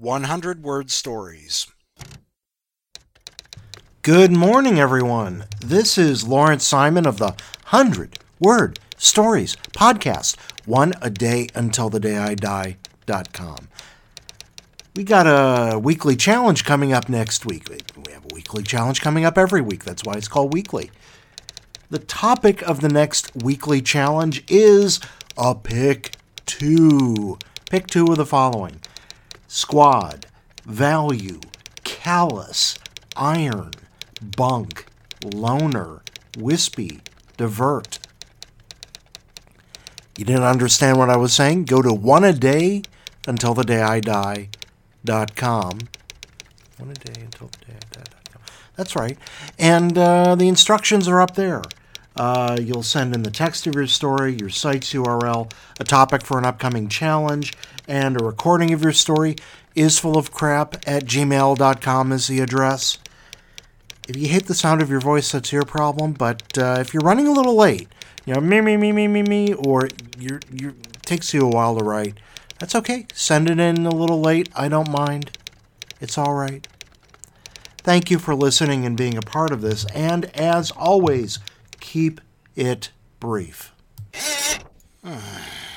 100-word stories. Good morning, everyone. This is Lawrence Simon of the 100-Word Stories podcast, one a day until the day I die.com. We got a weekly challenge coming up next week. We have a weekly challenge coming up every week. That's why it's called weekly. The topic of the next weekly challenge is a pick two. Pick two of the following: squad, value, callous, iron, bunk, loner, wispy, divert. You didn't understand what I was saying? Go to oneadayuntilthedayidie.com. oneadayuntilthedayidie.com. That's right. And the instructions are up there. You'll send in the text of your story, your site's URL, a topic for an upcoming challenge, and a recording of your story. isfullofcrap@gmail.com is the address. If you hate the sound of your voice, that's your problem. But if you're running a little late, me, or it takes you a while to write, that's okay. Send it in a little late. I don't mind. It's all right. Thank you for listening and being a part of this. And as always, keep it brief.